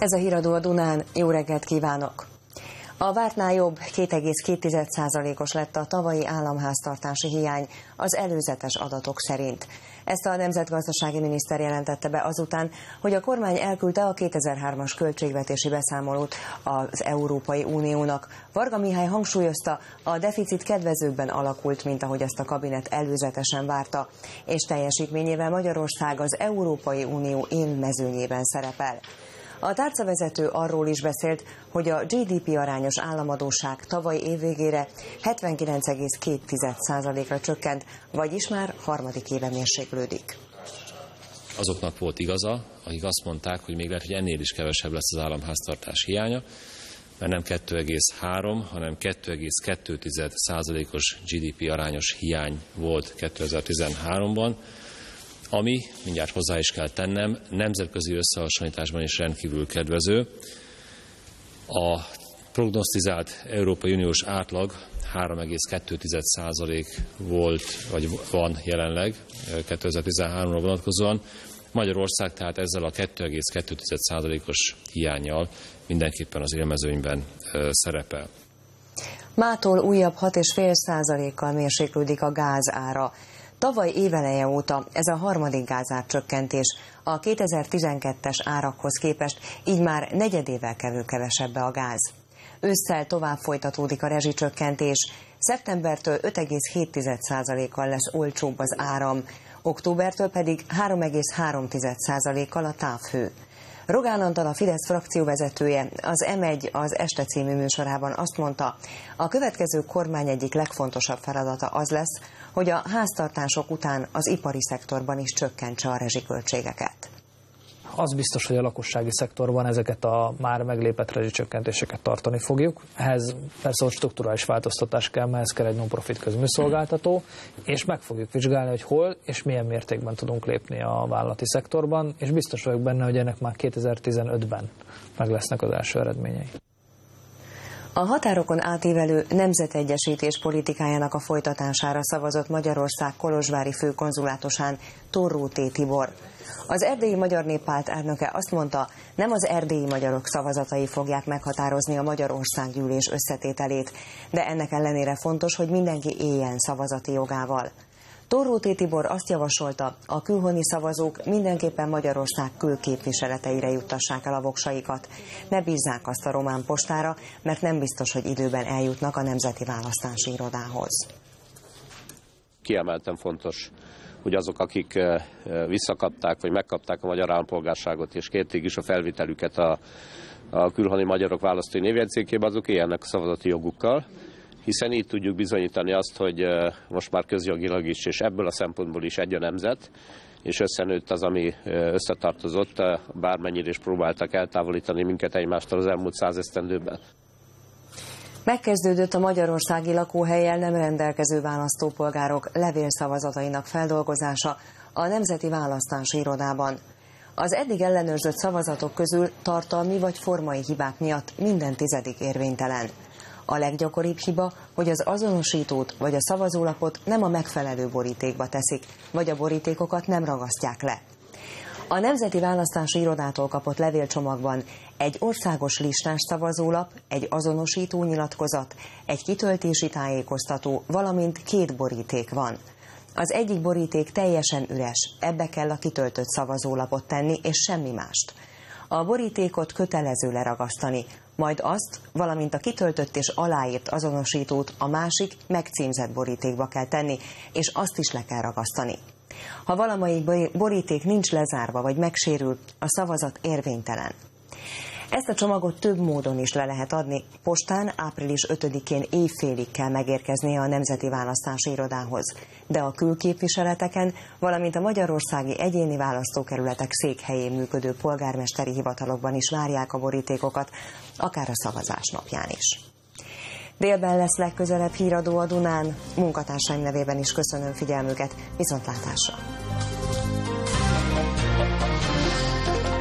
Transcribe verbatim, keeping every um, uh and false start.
Ez a híradó a Dunán, jó reggelt kívánok! A vártnál jobb két egész két százalékos lett a tavalyi államháztartási hiány az előzetes adatok szerint. Ezt a nemzetgazdasági miniszter jelentette be azután, hogy a kormány elküldte a kétezer-hármas költségvetési beszámolót az Európai Uniónak. Varga Mihály hangsúlyozta, a deficit kedvezőbben alakult, mint ahogy ezt a kabinet előzetesen várta, és teljesítményével Magyarország az Európai Unió élmezőnyében szerepel. A tárcavezető arról is beszélt, hogy a gé dé pé arányos államadósság tavaly év végére hetvenkilenc egész két százalékra csökkent, vagyis már harmadik éve mérséklődik. Azoknak volt igaza, akik azt mondták, hogy még lehet, hogy ennél is kevesebb lesz az államháztartás hiánya, mert nem kettő egész három, hanem kettő egész kettő százalékos gé dé pé arányos hiány volt kétezer-tizenháromban, ami, mindjárt hozzá is kell tennem, nemzetközi összehasonlításban is rendkívül kedvező. A prognosztizált Európai Uniós átlag három egész kettő százalék volt, vagy van jelenleg kétezer-tizenháromra vonatkozóan. Magyarország tehát ezzel a kettő egész kettő százalékos hiánnyal mindenképpen az élmezőnyben szerepel. Mától újabb hat egész öt százalékkal mérséklődik a gáz ára. Tavaly éveleje óta ez a harmadik gázárcsökkentés, a kétezer-tizenkettes árakhoz képest így már negyedével kerül kevesebbe a gáz. Ősszel tovább folytatódik a rezsicsökkentés, szeptembertől öt egész hét százalékkal lesz olcsóbb az áram, októbertől pedig három egész három százalékkal a távhő. Rogán Antal, a Fidesz frakcióvezetője az em egy az Este című műsorában azt mondta, a következő kormány egyik legfontosabb feladata az lesz, hogy a háztartások után az ipari szektorban is csökkentse a rezsiköltségeket. Az biztos, hogy a lakossági szektorban ezeket a már meglépett rezsicsökkentéseket tartani fogjuk. Ehhez persze ott strukturális változtatás kell, mert ez kell egy non-profit közműszolgáltató, és meg fogjuk vizsgálni, hogy hol és milyen mértékben tudunk lépni a vállalati szektorban, és biztos vagyok benne, hogy ennek már kétezer-tizenötben meg lesznek az első eredményei. A határokon átívelő nemzetegyesítés politikájának a folytatására szavazott Magyarország kolozsvári főkonzulátusán Torróté Tibor. Az Erdélyi Magyar Néppárt elnöke azt mondta, nem az erdélyi magyarok szavazatai fogják meghatározni a Magyarországgyűlés összetételét, de ennek ellenére fontos, hogy mindenki éljen szavazati jogával. Torróté Tibor azt javasolta, a külhoni szavazók mindenképpen Magyarország külképviseleteire juttassák el a voksaikat. Ne bízzák azt a román postára, mert nem biztos, hogy időben eljutnak a Nemzeti Választási Irodához. Kiemelten fontos, hogy azok, akik visszakapták, vagy megkapták a magyar állampolgárságot, és kérték is a felvételüket a, a külhoni magyarok választói névjegyzékébe, azok éljenek a szavazati jogukkal, hiszen így tudjuk bizonyítani azt, hogy most már közjogilag is, és ebből a szempontból is egy a nemzet, és összenőtt az, ami összetartozott, bármennyire is próbáltak eltávolítani minket egymástól az elmúlt száz esztendőben. Megkezdődött a magyarországi lakóhellyel nem rendelkező választópolgárok levélszavazatainak feldolgozása a Nemzeti Választási Irodában. Az eddig ellenőrzött szavazatok közül tartalmi vagy formai hibák miatt minden tizedik érvénytelen. A leggyakoribb hiba, hogy az azonosítót vagy a szavazólapot nem a megfelelő borítékba teszik, vagy a borítékokat nem ragasztják le. A Nemzeti Választási Irodától kapott levélcsomagban egy országos listás szavazólap, egy azonosító nyilatkozat, egy kitöltési tájékoztató, valamint két boríték van. Az egyik boríték teljesen üres, ebbe kell a kitöltött szavazólapot tenni, és semmi mást. A borítékot kötelező leragasztani, majd azt, valamint a kitöltött és aláírt azonosítót a másik megcímzett borítékba kell tenni, és azt is le kell ragasztani. Ha valamelyik boríték nincs lezárva vagy megsérül, a szavazat érvénytelen. Ezt a csomagot több módon is le lehet adni. Postán április ötödikén éjfélig kell megérkeznie a Nemzeti Választási Irodához, de a külképviseleteken, valamint a magyarországi egyéni választókerületek székhelyén működő polgármesteri hivatalokban is várják a borítékokat, akár a szavazás napján is. Délben lesz legközelebb híradó a Dunán, munkatársaim nevében is köszönöm figyelmüket, viszontlátásra!